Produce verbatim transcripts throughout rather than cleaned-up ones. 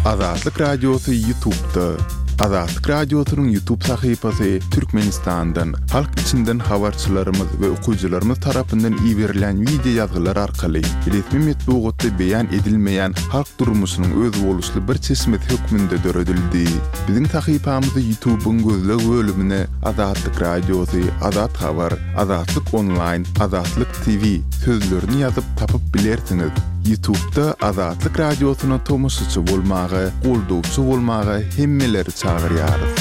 Azatlyk Radiosu YouTube'da. Azatlyk Radiosu'nun YouTube sayfasy Türkmenistan'dan, halk içinden habarçylarymyz we okuyjylarymyz tarapyndan ýiberilen video ýazgylar arkaly resmi metbuatda beýan edilmeýän halk durmuşynyň öz boluşly bir çeşmet hökmünde döredildi. Biziň sayfamyzy YouTube'un gözleg bölümine Azatlyk Radiosu, Azat Habar, Azatlyk Online, Azatlyk T V sözlerini ýazyp tapyp bilersiňiz. YouTube'da Azatlyk Radiosu'na tomoşçy bolmagy, goldowçy bolmagy hemmeleri çağırýarys.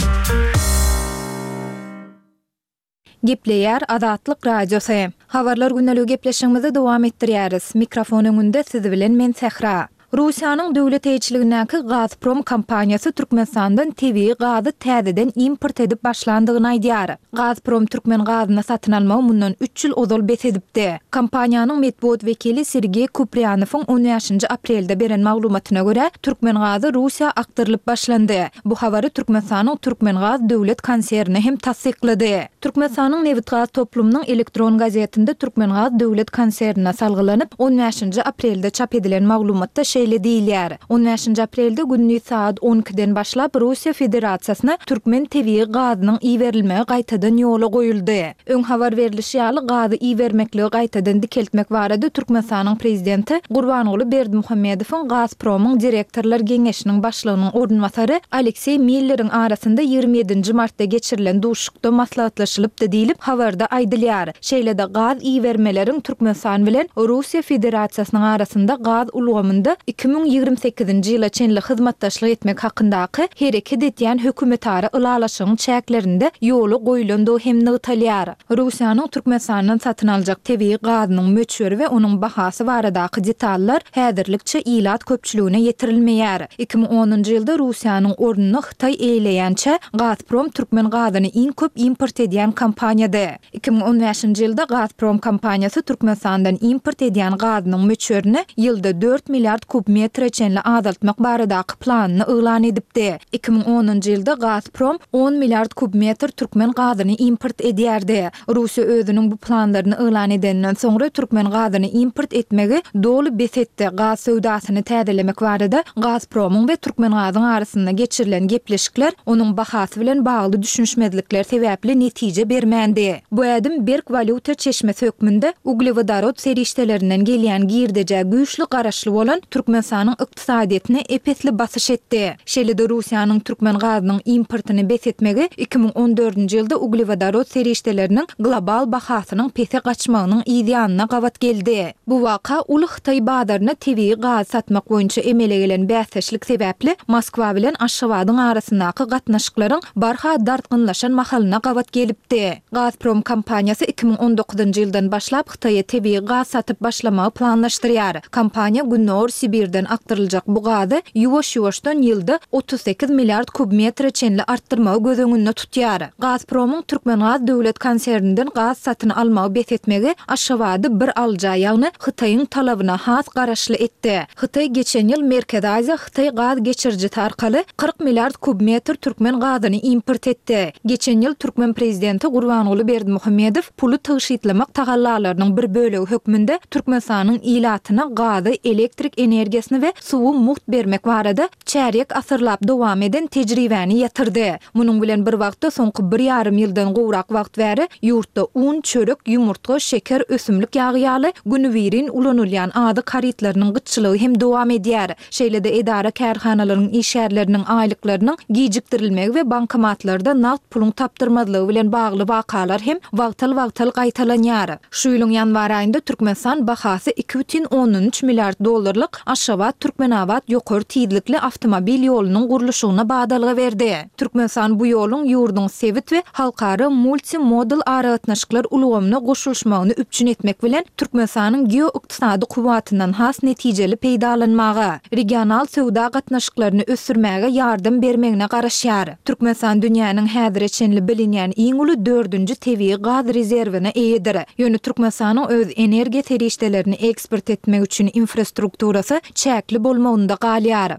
Gepleýär Azatlyk Radiosu. Habarlar günnälik gepleşigimizi dowam etdirýäris. Mikrofon öňünde sizi bilen men Sehra. Russiýanyň döwlet eýçiligindäki Gazprom kompaniýasy Türkmenistandan T V gazy täzeden import edip başlandygyny aýdýar. Gazprom Türkmen gazyny satyn almagy mundan üç ýyl ozal besedipdi. Kompaniýanyň metbuat wekili Sergey Kuprýanowyň on beşinji aprelde beren maglumatyna görä, Türkmen gazy Russiýa aktyrylyp başlandy. Bu habary Türkmenistanyň Türkmen gaz döwlet konserni hem tasdiklady. Türkmenistanyň Newit Gaz toplumynyň elektron gazetinde Türkmen gaz döwlet konsernine salgylanyp on beşinji aprelde çap edilen maglumatda şeýle diýilýär. on beşinji aprelde gündüz saat on ikiden başlap Russiýa Federasiýasyna Türkmen T V gazynyň iýerilmegi gaýtadan ýola goýuldy. Öň habar berilişi ýaly gazy iýermekligi gaýtadan dikeltmek barada Türkmenistanyň prezidenti Gurbanuly Berdimuhammedowyň Gazpromyň direktorlar geňeşiniň başlygynyň ornwasary Aleksey Miller'iň arasynda ýygrimi ýedinji martda geçirilen duşukda maslahatlaşylypdy diýilip habarda aýdylýar. Şeýle-de gaz iýermeleriň Türkmenistan bilen Russiýa Federasiýasynyň arasynda gaz ulgamynda iki bin ýygrimi sekizinji ýyla çenli hyzmatdaşlyk etmek hakyndaky hereket etýän hökümetara ylalaşygyň çäklerinde ýoly goýulandy hem nytalýar. Russiýanyň Türkmenistandan satyn aljak T V gazynyň möçberi we onuň bahasy baradaky detallar häzirlikçe ilat köpçüligine ýetirilmeýär. iki bin onunji ýylda Russiýanyň ornuny Hytaý eýleýänçe Gazprom Türkmen gazyny iň köp import edýän kompaniýady. iki bin on beşinji ýylda Gazprom kompaniýasy Türkmenistandan import edýän gazynyň möçberini ýylda dört milliard kub metre çenli azaltmak baradaky planyny elan edipdi. iki bin onunji ýylda Gazprom on milliard kub metre Türkmen gazyny import edýärdi. Russiýa özüniň bu planlaryny elan edenden soňra Türkmen gazyny import etmegi dolu besetdi. Gaz söwdasyny täzelemek barada Gazpromyň we Türkmen gazynyň arasynda geçirilen gepleşikler onuň bahasy bilen bagly düşünşmezlikler sebäpli netije bermändi. Bu ädim berk valuta çeşmesi hökmünde uglevodorod serişdelerinden gelýän girdeje güýçli garaşly bolan Türkmenistanyň ykdysadyetine epetli basyş etdi. Şeýle-de Russiýanyň Türkmen gazynyň importyny besetmegi iki bin on dördünji ýylda uglevodorod serişdeleriniň global bahasynyň pese gaçmagynyň ýa-da gawat geldi. Bu waka uly Hytaý bazaryna T V gaz satmak boýunça emele gelen bäsleşlik sebäpli Moskwa bilen Aşgabatyň arasyndaky gatnaşyklaryň barha dartgynlaşan mahalyna gawat gelipdi. Gazprom kompaniýasy iki bin on dokuzunji ýyldan başlap Hytaýa T V gaz satyp başlamagy planlaşdyrýar. Kompaniýa Günnor Sibirden aktyryljak bu gazy ýuwaş-ýuwaşdan ýylda otuz sekiz milliard kub metre çenli artdyrmagy gözüňünde tutýar. Gazpromyň Türkmen gaz döwlet konserninden gaz satyn almagy besetmegi Aşgabady bir alja ýagny Hytaýyň talabyna has garaşly etdi. Hytaý geçen ýyl Merkez Aziýa Hytaý gaz geçirjisi arkaly kırk milliard kub metre Türkmen gazyny import etdi. Geçen ýyl Türkmen prezidenti Gurbanuly Berdimuhammedow puly tygyşytlamak tagallalarynyň bir bölegi hökmünde Türkmenistanyň ilatyna gazy, elektrik energiýasyny we suwy muht bermek barada çärek asyrlap dowam eden tejribäni ýatyrdy. Munyň bilen bir wagtda soňky bir ýarym ýyldan gowrak wagt bäri ýurtda un, çörek, ýumurtga, şeker, ösümlik ýagy ýaly günübirin ulanylýan ady karytlarynyň gyçylygy hem dowam edýär. Şeýle-de edara kärhanalarynyň işgärleriniň aýlyklarynyň gijikdirilmegi we bankomatlarda nagt puluň tapdyrmazlygy bilen bagly wakalar hem wagtal-wagtal gaýtalanýar. Şu ýylyň ýanwar aýynda Türkmenistan bahasy iki бүтүн on üç milliard dollarlyk Aşgabat Türkmenabad ýokary tiýdlikli awtomobil ýolunyň guruluşyna badalga berdi. Türkmenistan bu ýoluň ýurdun sewit we halkary multimodal aragatnaşyklar ulgamyna goşulmagyny üpçün etmek bilen Türkmenistanyň geo-ykdysady kuwatyndan has netijeli peýdalanmagy, regional sowda gatnaşyklaryny ösürmäge ýardam bermegine garaşýar. Türkmenistan dünýäniň häzir çenli bilinýän iň uly dördünji T V gaz rezerwine eýdir. Ýöne Türkmenistanyň öz energiýa terişdelerini eksport etmek üçin infrastrukturasy çäkli bolmagynda galýar.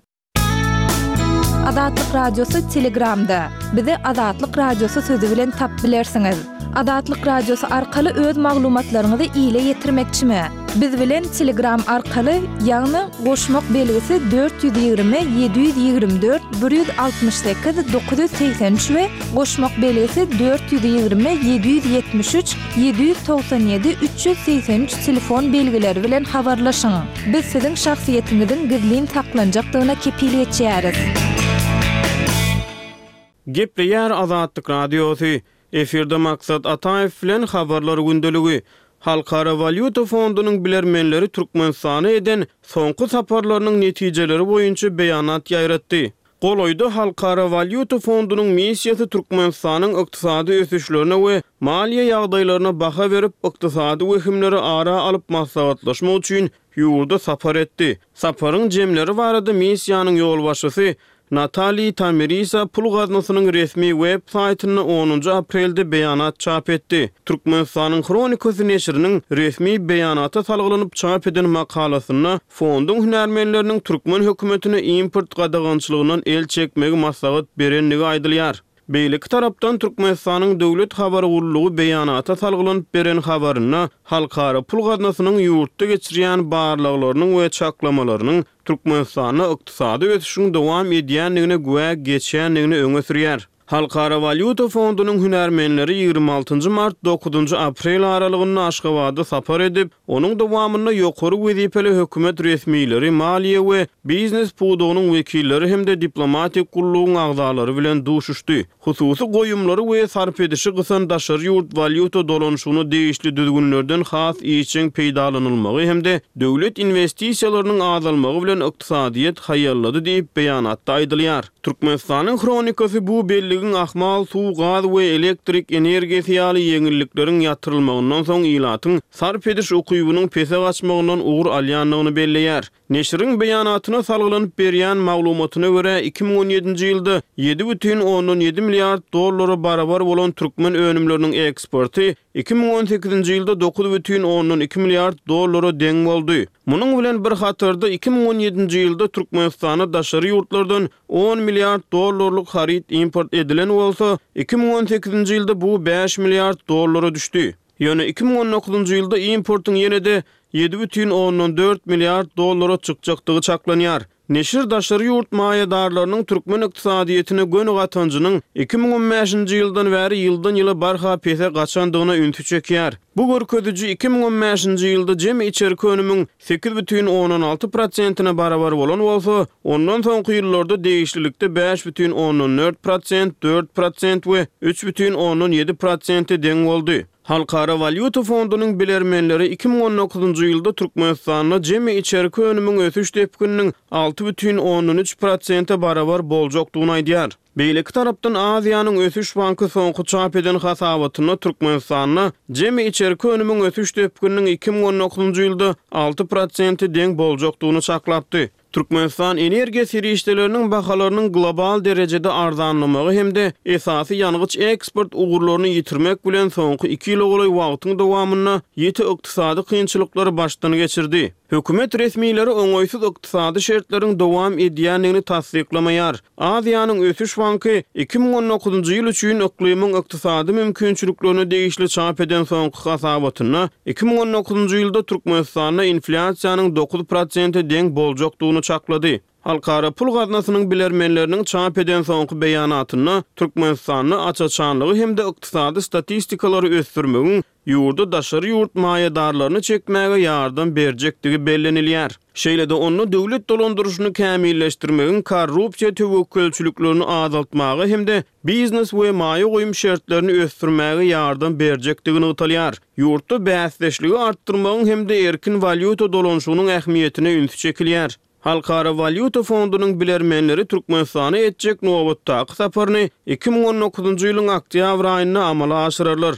Azatlyk Radiosu Telegramda. Bizi Azatlyk Radiosu sözü bilen tap bilersiňiz. Adatlyk Radiosu arkaly öz maglumatlaryňyzy ýyle ýetirmekçimi? Biz bilen Telegram arkaly ýagny goşmak belgisi dört yüz ýygrimi yedi yüz ýygrimi dört bir yüz altmış sekiz dokuz yüz seksen üç we goşmak belgisi dört yüz ýygrimi yedi yüz ýetmiş üç yedi yüz toksan ýedi üç yüz seksen üç telefon belgileri bilen habarlaşyň. Biz siziň şahsiýetiňiziň gizlin saklanjakdygyna kepillik etýäris. Gepleýär Azatlyk Radiosu. Efirde Maksat Ataev bilen habarlar gündeligi. Halkara Valyuta Fondunyň bilermenleri Türkmenistana eden soňky saparlarynyň netijeleri boýunça beýanat ýaýratdy. Goloýda Halkara Valyuta Fondunyň missiýasy Türkmenistanyň ykdysady ösüşlerine we maliýe ýagdaýlaryna baha berip ykdysady wehimleri ara alyp maslahatlaşmak üçin ýurda sapar etdi. Saparyň jemleri barada missiýanyň ýolbaşçysy Natali Tamirisa pul gaznasynyň resmi web saýtyny onuncu aprelde beýanat çap etdi. Türkmenistanyň Kronikasy neşriniň resmi beýanata salgylanyp çap eden makalasyna fonduň hünärmenleriniň türkmen hökümetine import gadagançylygyndan el çekmegi maslahat berenligi aýdylýar. Beýlik tarapdan Türkmenistanyň döwlet habary gurulugy beýanata salgylanyp beren habaryna halkara pul gaznasynyň ýurtda geçirýän barlyklarynyň we çaklamalarynyň Türkmenistanyň ykdysady ösüşiň dowam edýänligine güwe geçýänligini öňe sürýär. Halkara Valyuta Fondunyň hünärmenleri ýygrimi altyncı mart dokuzuncu aprel aralygynda Aşgabatda sapar edip, onuň dowamyna ýokary wezipeli hökümet resmiýleri, maliýe we biznes pudugynyň wekilleri hemde diplomatik gurulugyň agzalary bilen duşuşdy. Hususy goýumlary we sarp edişi gysan daşary ýurt valyuta dolanşygyny değişli düzgünlerden has içiň peýdalanylmagy hemde döwlet investisiýalarynyň azalmagy bilen ykdysadyýet haýallady diýip beýanatda aýdylýar. Türkmenistanyň kronikasy bu belli ahmal, suw, gaz we elektrik energiýasy ýaly ýeňillikleriň ýatyrylmagyndan soň ilatyň sarp ediş ukybynyň pese gaçmagyndan ugur alýanlygyny belleýär. Neşriň beýanatyna salgylanyp berýän maglumatyna görä iki ming on ýedinji ýylda yedi бүтүn onuň ýedi milliard dollara barabar bolan türkmen önümleriniň eksporty iki ming on sekizinji ýylda dokuz бүтүn onuň iki milliard dollara deň boldy. Munyň bilen bir hatyrda iki ming on ýedinji ýylda Türkmenistana daşary ýurtlardan on milliard dollarlyk harit import edilen bolsa, iki ming on sekizinji ýylda bu beş milliard dollara düşdi. Ýöne iki ming on dokuzunju ýylda importyň ýene-de yedi бүтүn onuň dört milliard dollara çykjakdygy çaklanýar. Neşir daşary ýurt maýadarlarynyň türkmen ykdysadyýetine gönü gatanjynyň iki ming on beşinji ýyldan bäri ýyldan ýyla barha pese gaçandygyna üntü çekýär. Bu görkeziji iki ming on beşinji ýylda jemi içerki önümiň sekiz бүтүn onuň alty prosentina barabar bolan bolsa, ondan soňky ýyllarda değişlilikde beş бүтүn onuň dört prosent, dört prosent we üç бүтүn onuň yedi prosent deň boldy. Halkara Valyuta Fondunyň bilermenleri iki ming on dokuzunju ýylda Türkmenistanyň jemi içerki önümiň ösüş tepkiniň alty бүтүn onuň üç prosent barabar boljakdygyny aýdýar. Beýlik tarapdan Aziýanyň ösüş banky soňky çap eden hasabatyna Türkmenistanyň jemi içerki önümiň ösüş tepkiniň iki ming on dokuzunju ýylda alty prosent deň boljakdygyny çaklapdy. Türkmenistan energiýa serişdeleriniň bahalarynyň global derejede arzanlamagy hemde esasy ýangıç eksport ugurlaryny ýitirmek bilen soňky iki ýyl goly wagtyň dowamyna ýeti ykdysady kynçylyklary başdan geçirdi. Hökümet resmiýleri oňoýsuz ykdysady şertleriň dowam edýänligini tasdiklamýar. Aziýanyň ösüş banky iki ming on dokuzunju ýyl üçin iklimiň ykdysady mümkinçiliklerini değişli çap eden soňky hasabatyna iki ming on dokuzunju ýylda Türkmenistanda inflasiýanyň dokuz prosent deň boljakdygyny çaklady. Halkara pul gaznasynyň bilermenleriniň çap eden soňky beýanatyna Türkmenistanyň açaçanlygy hemde ykdysady statistikalary ösdürmegiň ýurda daşary ýurt maýadarlaryny çekmäge ýardam berjekdigi bellenilýär. Şeýle-de onu döwlet dolandyrşyny kämilleşdirmegiň korrupsiýa töwekkülçiliklerini azaltmagy hemde biznes we maýa goýum şertlerini ösdürmäge ýardam berjekdigini ýytalýar. Ýurtda bäsleşligi artdyrmagyň hemde erkin valyuta dolanşygynyň ähmiýetine ünsü çekilýär. Halkara Valyuta Fondunyň bilermenleri Türkmenistana etjek nowatdaky saparyny iki ming on dokuzunju ýylyň oktýabr aýyna amala aşyrarlar.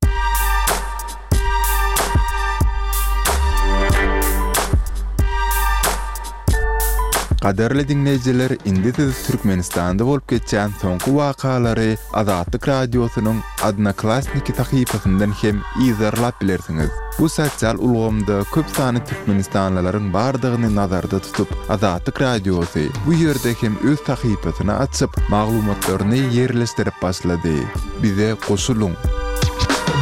Qaderli dinleyijiler, indi siz Türkmenistanda bolup geçen soňky wakalary Azatlyk Radiosynyň Adnaklasniki sahypasyndan hem izarlap bilersiňiz. Bu sosial ulgamda köp sany Türkmenistanlylaryň bardygyny nazarda tutup, Azatlyk Radiosy bu ýerde hem öz sahypasyny açyp, maglumatlaryny ýerleşdirip başlady. Bize goşulun.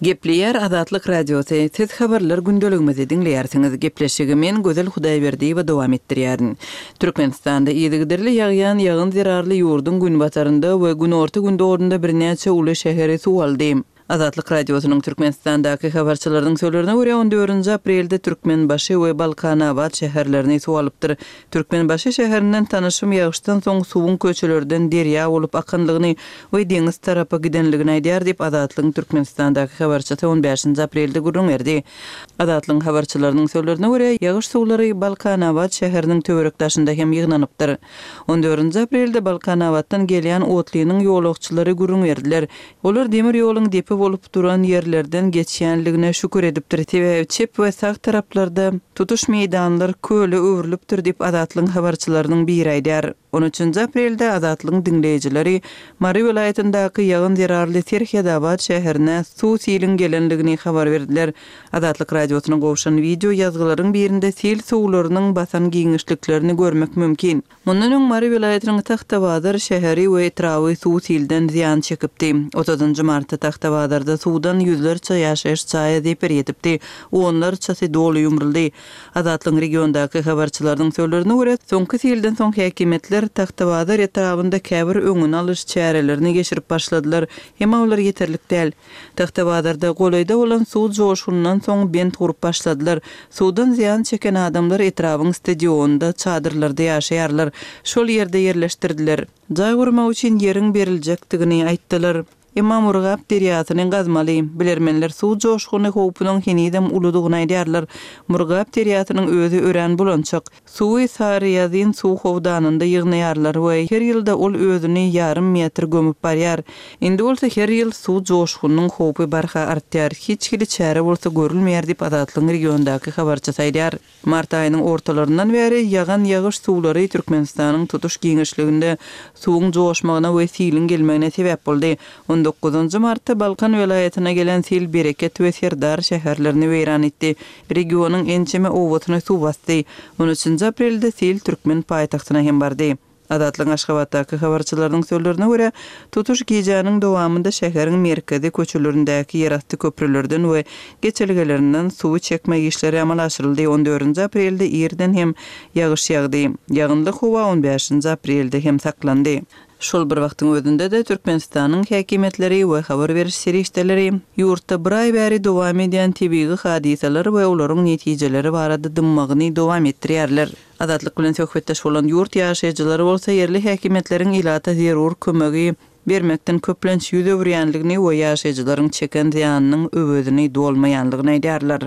Gepleýär Azatlyk Radiosu, siz habarlar gündeligimizi dinleýärsiňiz. Gepleşigi men Gözel Hudaýberdiýewa dowam etdirýärin. Türkmenistanda ýygyderli ýagýan ýagyn zirarly ýurdun gün batarynda we gün orta gün dogrunda birnäçe uly şäheri suw aldy. Azatlyk Radiosynyň Türkmenistandaky habarçylarynyň söýlerine görä on dördünji aprelde Türkmenbaşy we Balkanabad şäherlerini suw alypdyr. Türkmenbaşy şäherinden tanyşym ýagyşdan soň suwun köçelerden derýa bolup akanlygyny we deňiz tarapy gidenligini aýdýar diýip Azatlyk Türkmenistandaky habarçysy on beşinji aprelde gurrun berdi. Azatlyk habarçylarynyň söýlerine görä ýagyş suwlary Balkanabad şäheriniň töwerekdaşynda hem ýygnanypdyr. on dördünji aprelde Balkanabaddan gelýän otlynyň ýolagçylary gurrun berdiler. Olar demir ýoluň depi bolup duran yerlerden geçýänligine şükür edipdir. Tebe çep we sag taraplarda tutuş meýdanlary köle öwrülipdir diýip Azatlyk habarçylarynyň biri aýdýar. on üçinji aprelde Azatlyk dinleýijileri Mary welaýatyndaky ýagyn zirarly Terhiyadabad şäherine suw silin gelenligini habar berdiler. Azatlyk radiosynyň gowşan video ýazgylaryň birinde sil suwlarynyň basan giňişliklerini görmek mümkin. Mundan öň Mary welaýatynyň Tahtabadyr şäheri we etrawy suw silden ziýan çekipdi. otuzunji martda Tahtabadarda suwdan ýüzlerçe ýaşaýyş çaýy diýip ýetipdi. Onlar çasy doly ýumruldy. Azatlyk regiondaky habarçylarynyň söýlerine görä, soňky silden soň häkimetler Tahtabadar etrabynda käbir öňüni alyş çärelerini geçirip başladylar. Hem olar ýeterlik däl. Tahtabadarda golayda bolan suw joşundan soň bent gurup başladylar. Suwdan ziýan çeken adamlar etrabyň stadionda çadırlarda ýaşaýarlar. Şol ýerde ýerleşdirdiler. Jaý gurmak üçin ýeriň beriljakdigini aýtdylar. Imam Urgap derýasynyň gazmaly bilermenler suw joşguny howpunyň henidem uludygyny aýdýarlar. Murgap derýasynyň özü ören bolançak. Suwy Sarıýazyn suw howdanynda ýygnaýarlar we her ýylda ol özüni ýarym metr gömüp barýar. Indi bolsa her ýyl suw joşgunyň howpy barha artýar. Hiç kili çäre bolsa görülmeýär diýip Azatlyk regiondaky habarçysy aýdýar. Mart aýynyň ortalaryndan beri ýagan ýagyş suwlary Türkmenistanyň tutuş giňişliginde suwuň joşmagyna we silin gelmegine sebäp boldy. on dokuzunji martda Balkan welaýatyna gelen sil Bereket we Serdar şäherlerini weýran etdi. Regionyň ençeme owatyny suw bastdy. on üçinji aprelde sil Türkmen paýtagtyna hem bardy. Azatlyk Aşgabatdaky habarçylarynyň söýlerine görä, tutuş gijanyň dowamında şäheriň merkezi köçelerindäki ýeratdy köprülerden we geçelgelerinden suw çekmek işleri amal aşyryldy. on dördünji aprelde ýerden hem ýagyş ýagdy. Ýagynlyk howa on beşinji aprelde hem saklandy. Şol bir wagtyň özünde de Türkmenistanyň häkimetleri we habar beriş serişdeleri ýurtda bir aý bäri dowam edýän tebigi hadisalar we olaryň netijeleri barada dymmagyny dowam etdirýärler. Azatlyk bilen söhbetdeş bolan ýurt ýaşaýjylary bolsa ýerli häkimetleriň ilata zerur kömegi bermekden köplenç ýüze wurýanlygyny we ýaşaýjylaryň çeken ziýanynyň öwedini dolmaýanlygyny aýdýarlar.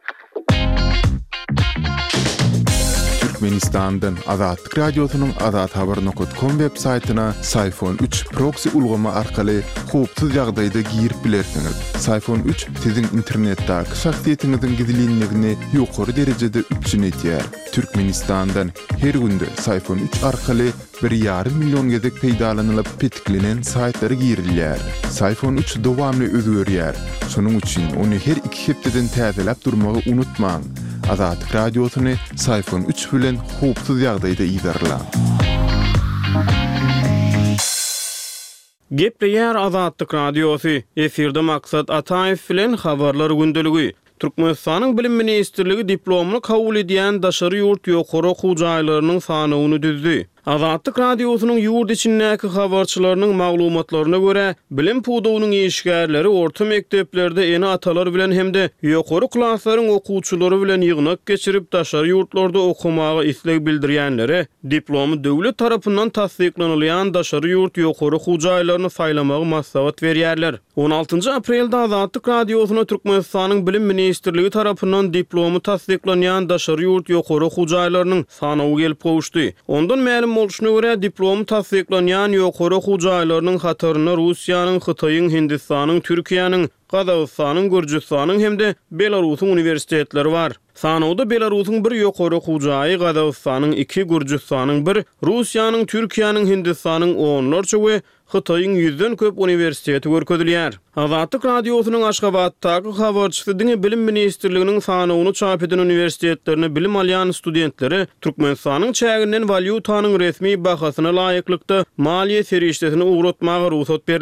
Türkmenistandan Azatlyk Radiosynyň azat habar nokta com web saytyna Sayfon üç proxy ulgama arkaly howpsuz ýagdaýda girip bilersiňiz. Sayfon üç siziň internetdäki şahsiýetiňiziň gizliligini ýokary derejede üçinetýär. Türkmenistandan her günde Sayfon üç arkaly bir ýarym million gezek peýdalanylyp petiklenen saytlary girilýär. Sayfon üç dowamly özgörýär. Şonuň üçin ony her iki hepdeden täzeläp durmagy unutmaň. Azatlyk Radiosyny Sayfon üç bilen howpsuz ýagdaýda ýazarlar. Gepleýär Azatlyk Radiosy. Efirde maksat Ataýew bilen habarlar gündeligi. Türkmenistanyň Bilim Ministrligi diplomunu kabul edýän daşary ýurt ýokary okuw jaýlarynyň sanyny düzdi. Azatlyk Radiosynyň ýurt içindäki habarçylarynyň maglumatlaryna görä, bilim puduwynyň işgärleri orta mekteplerde eni atalar bilen hemde ýokary klaslaryň okuwçylary bilen ýygnak geçirip daşary ýurtlarda okumagy isleg bildirýänlere diplomy döwlet tarapyndan tasdiklanylýan daşary ýurt ýokary okuw jaýlaryny saýlamagy maslahat berýärler. on altynji aprelde Azatlyk Radiosyna Türkmenistanyň Bilim Ministrligi tarapyndan diplomy tasdiklanýan daşary ýurt ýokary okuw jaýlarynyň sanawy gelip gowuşdy. Ondan ma'lum bolşuna görä diplom tasdiklanýan ýokary okuw jaýlarynyň hataryna Russiýanyň, Hytaýyň, Hindistanyň, Türkiýanyň, Gazagystanyň, Gürjistanyň hemde Belarusyň universitetleri var. Sanawda Belarusyň bir ýokary okuw jaýy, Gazagystanyň iki, Gürjistanyň bir, Russiýanyň, Türkiýanyň, Hindistanyň onlarça we Hytaýyň ýüzden köp universiteti görkezilýär. Azatlyk Radiosynyň Aşgabatdaky habarçysy diňe Bilim Ministrliginiň sanawyny çap eden universitetlerine bilim alýan studentleri Türkmenistanyň çäginden valyutanyň resmi bahasyna laýyklykda maliýe serişdesini ugratmagy ruhsat berler.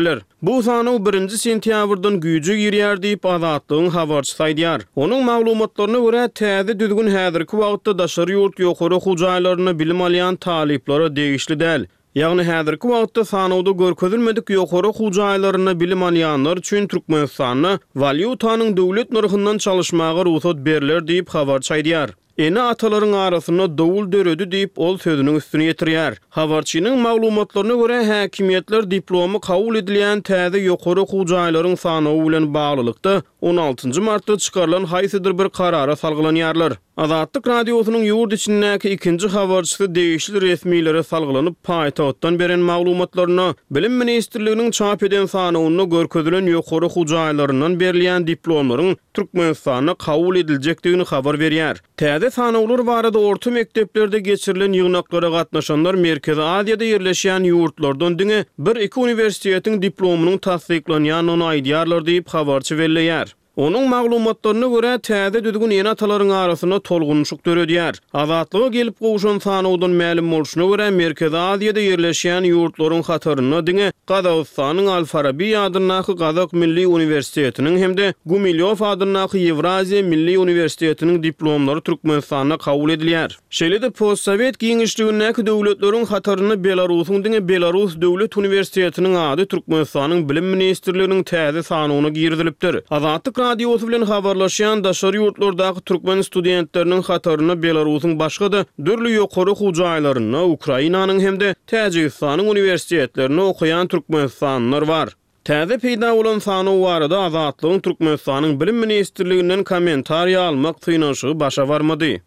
Bu sanaw birinji sentýabrdan güýje girýär diýip Azatlygyň habarçysy aýdýar. Onuň maglumatlaryna görä täze düzgün häzirki wagtda daşary ýurt ýokary hujaýlaryna bilim alýan talyplary degişli däl. Ýagny häzirki wagtda sanawda görkezilmedik ýokary hujaýlaryna bilim alýanlar üçin Türkmenistanyň valyutanyň döwlet narhyndan çalışmagy ruhsat beriler diýip habarçy aýdýar. Ene atalaryň arasyna dowul döredi diýip ol sözüniň üstüne ýetirýär. Habarçynyň maglumatlaryna görä häkimetler diplomy kabul edilýän täze ýokary hujaýlaryň sanawy bilen baglylykda on altynjy martda çykarylan haýsydyr bir karara salgylanýarlar. Azatlyk radiosynyň ýurt içindäki ikinji habarçysy degişli resmiýlere salgylanyp paýtagtdan beren maglumatlaryna Bilim Ministrliginiň çap eden sanawyna görkezilen ýokary hujaýlaryndan berilýän diplomlaryň Türkmenistana kabul ediljekdigini habar berýär. Täze sanawlar barada orta mekdeplerde geçirilen ýygnaklara gatnaşanlar Merkezi Aziýada ýerleşýän ýurtlardan diňe bir iki universitetiň diplomynyň tasdiklanýanyny aýdýarlar diýip habarçy belleýär. Onun maglumatlaryna görä täze düzgün ýene atalaryň arasyna tolgunçlyk döredýär. Azatlyga gelip gowşan sanawdan ma'lum bolşuna görä Merkezi Aziýada ýerleşýän ýurtlaryň hataryna diňe Gazagystanyň Al-Farabi adynaky Gazak Milli Universitetiniň hemde Gumilov adynaky Ewraziýa Milli Universitetiniň diplomlary Türkmenistana kabul edilýär. Şeýle-de postsowet giňişligindäki döwletleriň hataryna Belarusyň diňe Belarus Döwlet Universitetiniň ady Türkmenistanyň Bilim Ministrliginiň täze sanawyna girdilipdir. Azatlyk radiosu bilen habarlaşýan daşary ýurtlardaky türkmen studentleriniň hataryna Belarusyň başga da dürli ýokary hujaýlaryna, Ukrainanyň hemde Täjikistanyň universitetlerine okuyan Türkmenistanlylar bar. Täze peýda bolan sanaw barada Azatlygyň Türkmenistanyň Bilim Ministrliginden kommentariýa almak synaşy başa barmady.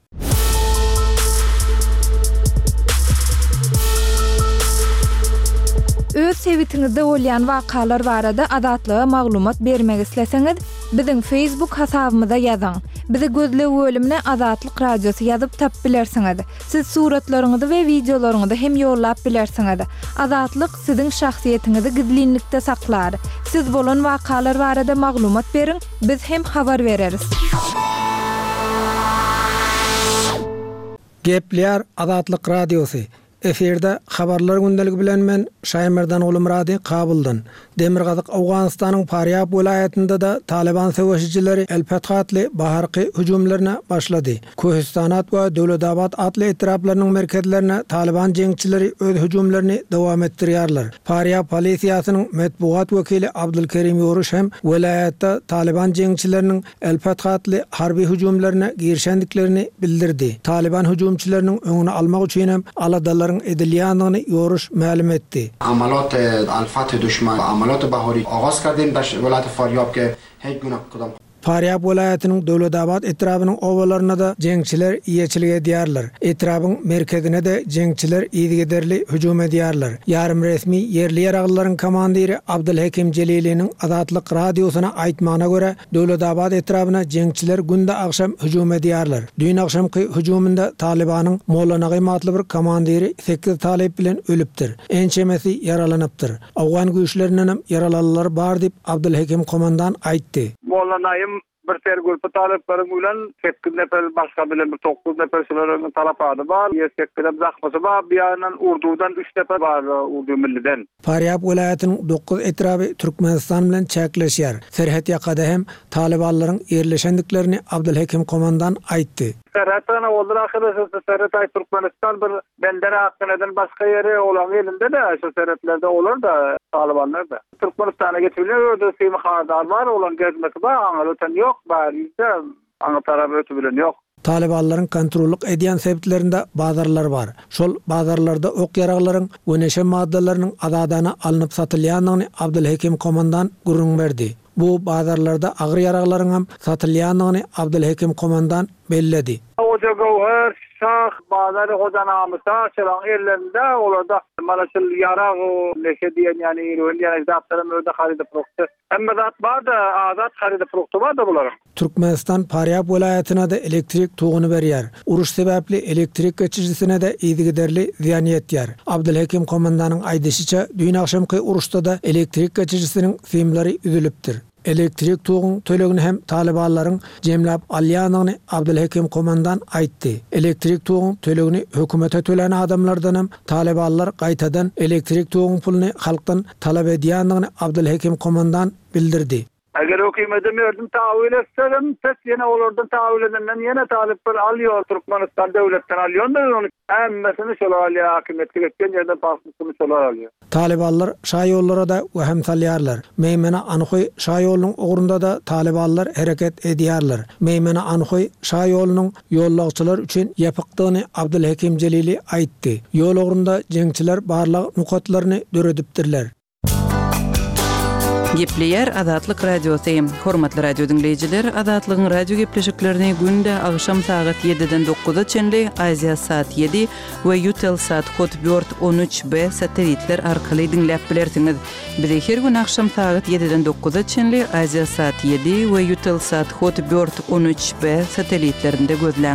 Öz sevitiňizde bolýan wakalar barada Azatlyga maglumat bermek isleseňiz, biziň Facebook hasabymyza ýazyň. Bizi gözlep bölümine Azatlyk Radiosu ýazyp tap bilersiňiz. Siz suratlaryňyzy we videolaryňyzy hem ýollap bilersiňiz. Azatlyk siziň şahsiýetiniňizi gizlinlikde saklar. Siz bolan wakalar barada maglumat beriň, biz hem habar bereriz. Gepler Azatlyk Radiosu. Eferde habarlar gündeligi bilen men Şaýmerdan oly Murady kabuldan. Demirgazak Awganystanyň Faryab welaýatynda da Taliban söwüşçileri El-Fath atly baharky hüjumlaryna başlady. Kohistanat we Döwletabad atly etraplarynyň merkezlerine Taliban jeňçileri öz hüjumlaryny dowam etdirýärler. Faryab polisiýasynyň medbuat wekili Abdulkerim Yoruş hem welaýatda Taliban jeňçileriniň El-Fath atly harby hüjumlaryna girişendiklerini bildirdi. Taliban hüjumçylarynyň öňüni almak üçin hem aladalar edilýanyny Yoruş ma'lum etdi. Amalat Al-Fath düşman amalat bahori agaz kardym da welaýat Faryab ke hiç günah qadam. Faryab welaýatynyň Döwletabad etrabynyň owalaryna da jeňçiler ýeçilik edýärler. Etrabyň merkezine de jeňçiler ýygyderli hüjum edýärler. Ýarym resmi ýerli ýaraglaryň komandiri Abdulhakim Jeliliniň Azatlyk Radiosyna aýtmagyna görä, Döwletabad etrabyna jeňçiler günde akşam hüjum edýärler. Dün akşamky hüjumynda Talibanyň Molla Nagym atly bir komandiri sekiz talip bilen ölüpdir. Ençemesi yaralanypdyr. Awgan güýçlerinden yaralanlar bar diýip Abdulhakim komandan aýtdy. Molla Nagym bir tergulpa taleplerin bilen sekiz nefer başka bilen bir dokuz nefer şolaryň talapaty bar. Ýesekde zahmasy bar. Bir ýandan Urdudan üç nefer bar, Urdu milliden. Faryab welaýatynyň dokuz etraby Türkmenistan bilen çäkleşýär. Serhat ýakada hem Talibanlaryň ýerleşendiklerini Abdulhakim komandan aýtdy. Serhatana olur ahiresi Serhatay Türkmenistan bir bendere hakkıneden başka yeri olan elinde de şu Serhatlerde olur da Talibanlar da. Türkmenistan'a getirilir orada simi khadar var olan gezmesi var ama öten yok var ise ana tarafı ötü bilen yok. Talibanlaryň kontrolluk edýän sebitlerinde bazarlar var. Şol bazarlarda ok yaraglaryň we neşe maddalarynyň azadana alınıp satylýanyny Abdulhakim komandan gurrun berdi. Bu bazarlarda agyr yaraglaryň hem satylýanyny Abdulhakim komandan belledi. Oja gowher şah bazary hojanamysa çyran ellerinde olada malaçyl yarag neşe diýen ýani ýöne zaptlaryň öde harida prokty. Emma zat barda azat harida prokty barda bular. Türkmenistan Faryab welaýatyna da elektrik tuğuny berýär. Uruş sebäpli elektrik geçijisine de ýygyderli ziýan ýetýär. Abdulhakim komandanyň aýdysýça dün akşamky uruşda da elektrik geçijisiniň simlary üzülipdir. elektrik tuğun tölegini hem talibanların jemlap alýanyny Abdulhakim komandan aýtdy. Elektrik tuğun tölegini hökümete tölen adamlardan hem talibanlar gaýtadan elektrik tuğun pulunu halktan talap edýändigini Abdulhakim komandan bildirdi. Eger hükümete merdim taawil etsem, tek yine olurdan taawil edenden yine talipler alıyor Türkmenistan devletten alıyor da onu emmesini şolar alıyor hakimiyeti geçen yerden pasını şolar alıyor. Talibanlar şaýollara da we hem salýarlar. Meýmene anyhy şaýolunyň ugrunda da talibanlar hereket edýärler. Meýmene anyhy şaýolunyň ýollagçylar üçin ýapykdygyny Abdulhakim Jelili aýtdy. Ýol ugrunda jeňçiler barlyk nukatlaryny döredipdirler. Gepleýär Adatlyk radiosy. Hormatly radio dinleýijiler, Adatlygyň radio gepleşiklerini günde agşam saat ýediden dokuza çenli Aziya saat ýedi we Eutelsat Hotbird on üç B satelitler arkaly dinläp bilersiňiz. Bizi her gün agşam saat ýediden dokuza çenli Aziya saat ýedi we Eutelsat Hotbird on üç B satelitlerinde gözläň.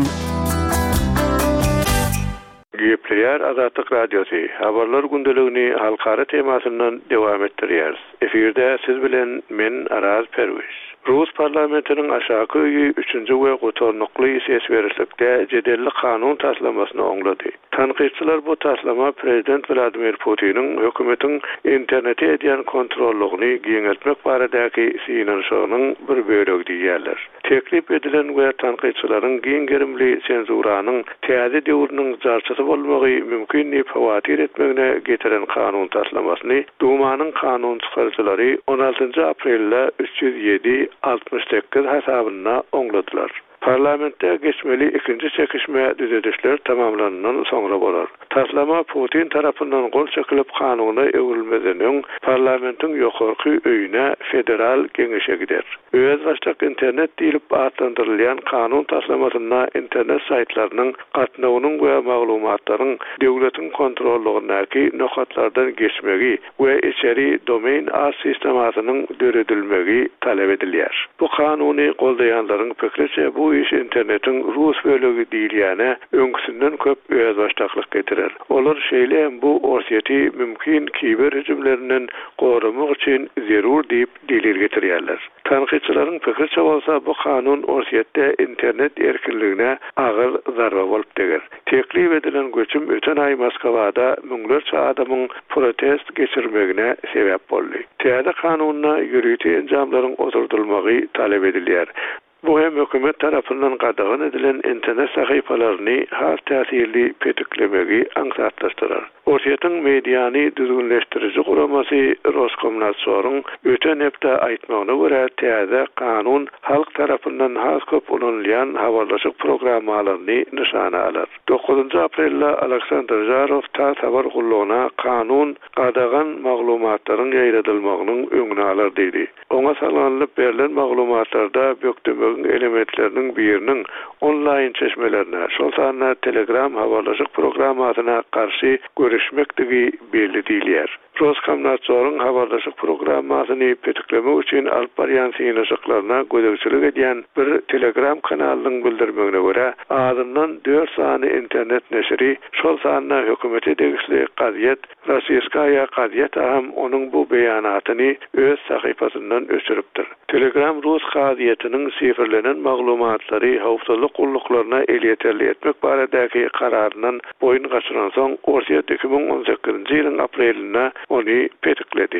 Gepleýär Adatlyk radiosy. Habarlar gündeligini halkara temasyndan dowam etdirýär. Eferde siz bilen men Araz Perwiş. Rus parlamentinin aşağı üçüncü we gotornukly ses berislikde jedelli kanun taslamasyny oňlady. Tanqidçiler bu taslama Prezident Vladimir Putin'in hökümetin interneti edýän kontrollugyny giňeltmek baradaky synanyşynyň bir bölegi diýerler. Teklip edilen we tanqidçilaryň giňgerimli senzuranyň täze döwrüniň jarçysy bolmagy mümkin diýip hawatir etmegine getiren kanun taslamasyny Dumanyň kanun çykarjylary on altynjy aprelde üç yüz ýedi altmış sekiz hasabyna oňladylar. Parlamentde geçmeli ikinci çekişme düzedişler tamamlanandan sonra bolar. Taslama Putin tarapyndan gol çekilip kanuny öwrilmezeniň parlamentin ýokarky öýüne federal geňeşe gider. Öz başlyk internet diýilip atlandyrylýan kanun taslamasyna internet saytlarynyň gatnawynyň we maglumatlaryň döwletiň kontrollugynaky nokatlardan geçmegi we içeri domain ağ sistemasynyň döredilmegi talep edilýär. Bu kanuny goldaýanlaryň pikirçe bu iş internetin Rus bölegi diýilýäne öňküsinden köp öz başlyklyk getirer. Olar şeýle bu orsiýeti mümkin kiber hüjümlerinden gorumak üçin zerur diýip dilir getirýärler. Tanqidçilaryň pikirçe bolsa bu kanun orsiýetde internet erkinligine agyr zarba bolup teger. Teklip edilen göçüm öten ay Moskwada müňlerçe adamyň protest geçirmegine sebäp boldy. Täze kanunyna ýürüýti enjamlaryň oturdylmagy talep edilýär. Bu hem hökümet tarafından qadağan edilen internet sahypalaryny has täsirli petiklemegi aňsatlaşdyrar. Orsiýetiň mediany düzgünleşdiriji guramasy Roskomnadzorun öten hepde aýtmagyna görä täze kanun halk tarapyndan has köp ulanylýan habarlaşyk programmalaryny nyşana alar. dokuzunçy aprelde Aleksandr Jarov ta habar gullugyna kanun qadağan maglumatlaryň ýaýradylmagynyň öňüne alar diýdi. Oňa salanyp berilen maglumatlarda bökdüme elementlerinin birinin online çeşmelerine, şol sanyna Telegram habarlaşyk programmasyna karşı görüşmektigi belli diýilýär. Roskomnadzorun habarlaşyk programmasyny petiklemek üçin alyp barýan synaşyklaryna gödekçilik edýän bir Telegram kanalynyň bildirmegine görä, adamdan dört sany internet neşri, şol sanyna hökümete degişli gaziýet Rossiyskaya gaziýet hem onuň bu beýanatyny öz sahypasyndan öçüripdir. Telegram Rus gaziýetiniň sifirlenen maglumatlary howpsuzlyk gullyklaryna elýeterli etmek baradaky kararynyň boyun gaçyran soň Orsiýet iki bin on sekizinji ýylyň aprelinde onu petikledi.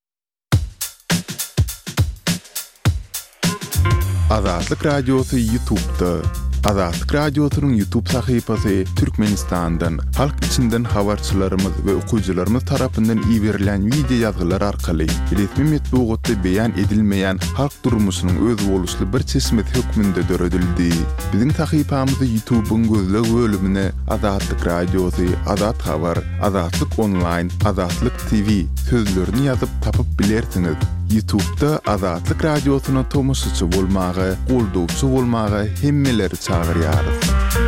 Adatlyk radiosu YouTube'da. Adatlyk radiosynyň YouTube sahypasy Türkmenistandan, halk içinden habarçylarymyz we okuyjylarymyz tarapyndan iýerilen video ýazgylar arkaly resmi metbuatda beýan edilmeýän halk durmuşynyň öz boluşly bir çeşmet hökmünde döredildi. Biziň sahypamyzy YouTube'un gözleg bölümine Adatlyk radiosy, Adat habar, Adatlyk online, Adatlyk T V sözlerini ýazyp tapyp bilersiňiz. YouTube'da Adatlyk radiosyna tomoşaçy bolmagy, goldowçy bolmagy hemmeleri çagyrýarys.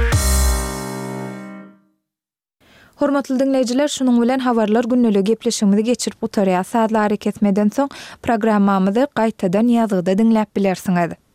Hormatly dinleýijiler, şunuň bilen habarlar günneligi gepleşigimizi geçirip otarýar. Saatlar ketmeden soň programmamyzy gaýtadan ýazgyda dinläp bilersiňiz.